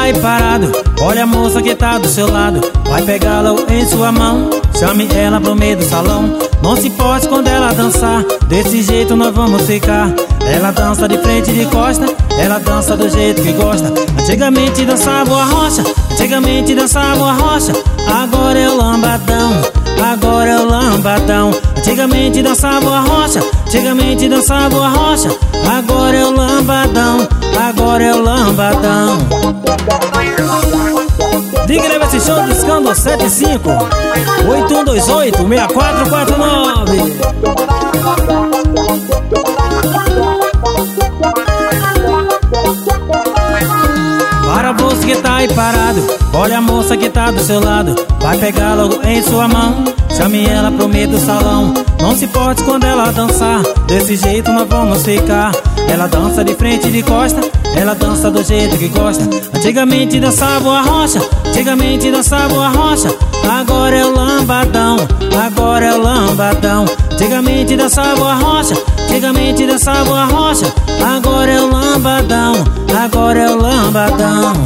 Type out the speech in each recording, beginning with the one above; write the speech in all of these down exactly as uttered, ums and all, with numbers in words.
aí parado, olha a moça que tá do seu lado. Vai pegá-la em sua mão, chame ela pro meio do salão. Não se pode quando ela dançar, desse jeito nós vamos ficar. Ela dança de frente e de costa, ela dança do jeito que gosta. Antigamente dançava a rocha, antigamente dançava a rocha. Agora é o lambadão, agora é o lambadão. Antigamente dançava a rocha, antigamente dançava a rocha. Agora é o lambadão, agora é o lambadão. Diga leva esse show discando sete cinco oito um dois oito seis quatro quatro nove. Para você que tá aí parado, olha a moça que tá do seu lado. Vai pegar logo em sua mão, chame ela pro meio do salão. Não se porte quando ela dançar, desse jeito nós vamos ficar. Ela dança de frente e de costa, ela dança do jeito que gosta. Antigamente dançava a rocha, antigamente dançava a rocha. Agora é o lambadão, agora é o lambadão. Antigamente dançava a rocha, antigamente dançava a rocha. Agora é o lambadão, agora é o lambadão.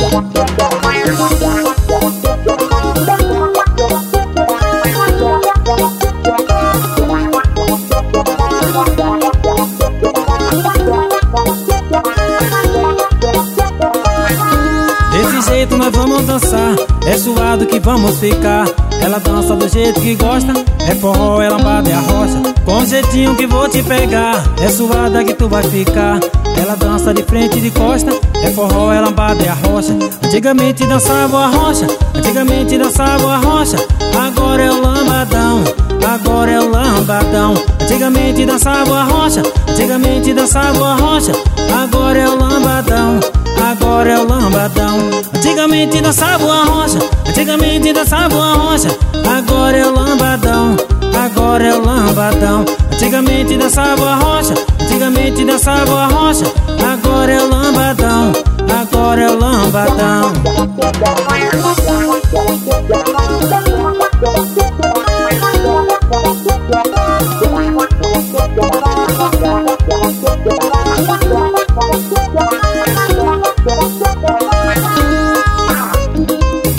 Desse jeito nós vamos dançar, é suado que vamos ficar. Ela dança do jeito que gosta, é forró, é lambada, é a rocha. Com o jeitinho que vou te pegar, é suada que tu vai ficar. Ela dança de frente e de costa, é forró, é lambada, é a rocha. Antigamente dançava a rocha, antigamente dançava a rocha. Agora é o lambadão, agora é o lambadão. Antigamente dançava a rocha, antigamente dançava a rocha. Agora é o lambadão, agora é o lambadão. Antigamente dançava a rocha, antigamente dançava a rocha. Agora é o lambadão, agora é o lambadão. Antigamente dançava a rocha, antigamente dançava a rocha. Agora é o lambadão, agora é o lambadão.